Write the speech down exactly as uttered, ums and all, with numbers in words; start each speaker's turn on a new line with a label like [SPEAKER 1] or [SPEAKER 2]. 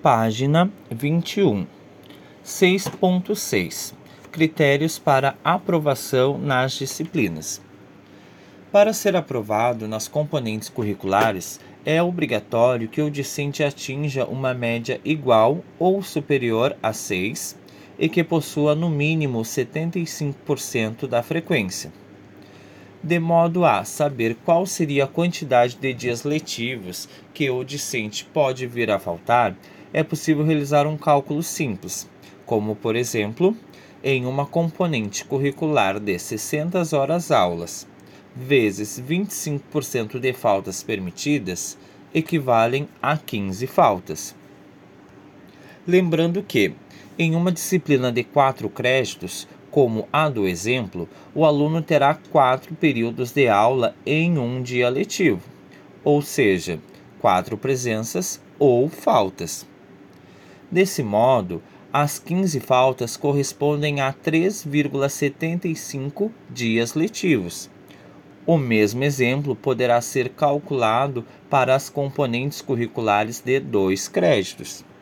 [SPEAKER 1] Página vinte e um. seis ponto seis. Critérios para aprovação nas disciplinas. Para ser aprovado nas componentes curriculares, é obrigatório que o discente atinja uma média igual ou superior a seis e que possua no mínimo setenta e cinco por cento da frequência. De modo a saber qual seria a quantidade de dias letivos que o discente pode vir a faltar, é possível realizar um cálculo simples, como, por exemplo, em uma componente curricular de sessenta horas aulas, vezes vinte e cinco por cento de faltas permitidas, equivalem a quinze faltas. Lembrando que, em uma disciplina de quatro créditos, como a do exemplo, o aluno terá quatro períodos de aula em um dia letivo, ou seja, quatro presenças ou faltas. Desse modo, as quinze faltas correspondem a três vírgula setenta e cinco dias letivos. O mesmo exemplo poderá ser calculado para as componentes curriculares de dois créditos.